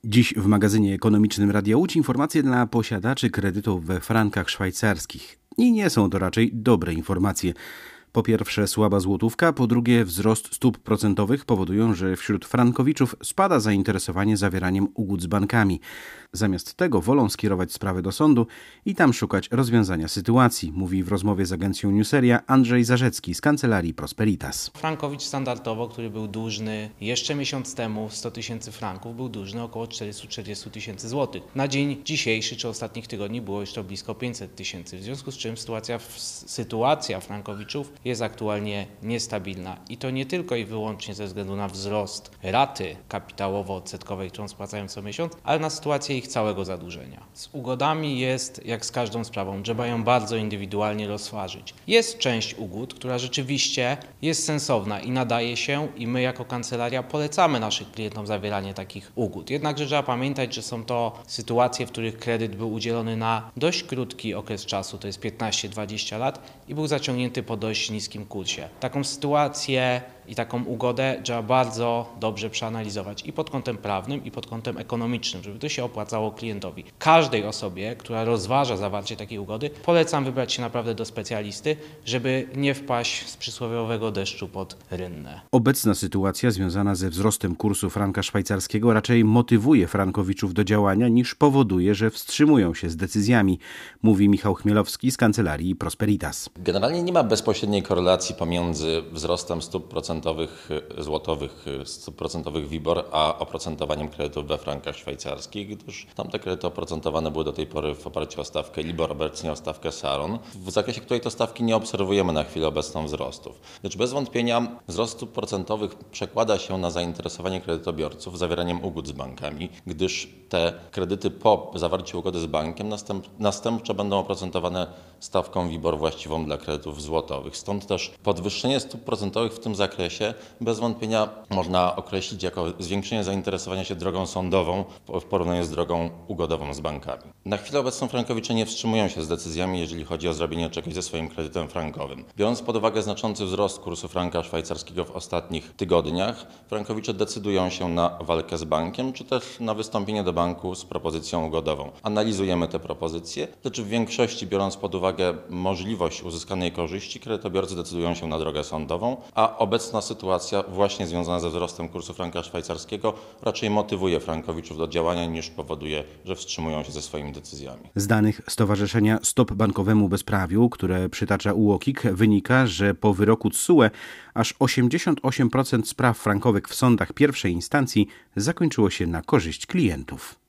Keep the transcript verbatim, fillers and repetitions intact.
Dziś w magazynie ekonomicznym Radia Łódź informacje dla posiadaczy kredytów we frankach szwajcarskich. I nie są to raczej dobre informacje. Po pierwsze słaba złotówka, po drugie wzrost stóp procentowych powodują, że wśród frankowiczów spada zainteresowanie zawieraniem ugód z bankami. Zamiast tego wolą skierować sprawy do sądu i tam szukać rozwiązania sytuacji, mówi w rozmowie z agencją Newseria Andrzej Zarzecki z kancelarii Prosperitas. Frankowicz standardowo, który był dłużny jeszcze miesiąc temu sto tysięcy franków, był dłużny około czterysta czterdzieści tysięcy złotych. Na dzień dzisiejszy czy ostatnich tygodni było już to blisko pięćset tysięcy, w związku z czym sytuacja, sytuacja frankowiczów jest aktualnie niestabilna i to nie tylko i wyłącznie ze względu na wzrost raty kapitałowo-odsetkowej, którą spłacają co miesiąc, ale na sytuację ich całego zadłużenia. Z ugodami jest jak z każdą sprawą, trzeba ją bardzo indywidualnie rozważyć. Jest część ugód, która rzeczywiście jest sensowna i nadaje się i my jako kancelaria polecamy naszym klientom zawieranie takich ugód. Jednakże trzeba pamiętać, że są to sytuacje, w których kredyt był udzielony na dość krótki okres czasu, to jest piętnaście dwadzieścia lat i był zaciągnięty po dość niskim kursie. Taką sytuację i taką ugodę trzeba bardzo dobrze przeanalizować i pod kątem prawnym, i pod kątem ekonomicznym, żeby to się opłacało klientowi. Każdej osobie, która rozważa zawarcie takiej ugody, polecam wybrać się naprawdę do specjalisty, żeby nie wpaść z przysłowiowego deszczu pod rynnę. Obecna sytuacja związana ze wzrostem kursu franka szwajcarskiego raczej motywuje frankowiczów do działania, niż powoduje, że wstrzymują się z decyzjami, mówi Michał Chmielowski z kancelarii Prosperitas. Generalnie nie ma bezpośredniej korelacji pomiędzy wzrostem stóp procentowych złotowych, stóp procentowych WIBOR, a oprocentowaniem kredytów we frankach szwajcarskich, gdyż tamte kredyty oprocentowane były do tej pory w oparciu o stawkę LIBOR, obecnie o stawkę SARON, w zakresie której to stawki nie obserwujemy na chwilę obecną wzrostów. Lecz bez wątpienia wzrost stóp procentowych przekłada się na zainteresowanie kredytobiorców zawieraniem ugód z bankami, gdyż te kredyty po zawarciu ugody z bankiem następ, następczo będą oprocentowane stawką WIBOR właściwą dla kredytów złotowych. Stąd też podwyższenie stóp procentowych w tym zakresie bez wątpienia można określić jako zwiększenie zainteresowania się drogą sądową w porównaniu z drogą ugodową z bankami. Na chwilę obecną frankowicze nie wstrzymują się z decyzjami, jeżeli chodzi o zrobienie czegoś ze swoim kredytem frankowym. Biorąc pod uwagę znaczący wzrost kursu franka szwajcarskiego w ostatnich tygodniach, frankowicze decydują się na walkę z bankiem, czy też na wystąpienie do banku z propozycją ugodową. Analizujemy te propozycje, lecz w większości, biorąc pod uwagę możliwość uzyskanej korzyści, kredytobiorcy decydują się na drogę sądową, a obecna sytuacja właśnie związana ze wzrostem kursu franka szwajcarskiego raczej motywuje frankowiczów do działania, niż powoduje, że wstrzymują się ze swoimi decyzjami. Z danych Stowarzyszenia Stop Bankowemu Bezprawiu, które przytacza U O K I K, wynika, że po wyroku T S U E aż osiemdziesiąt osiem procent spraw frankowych w sądach pierwszej instancji zakończyło się na korzyść klientów.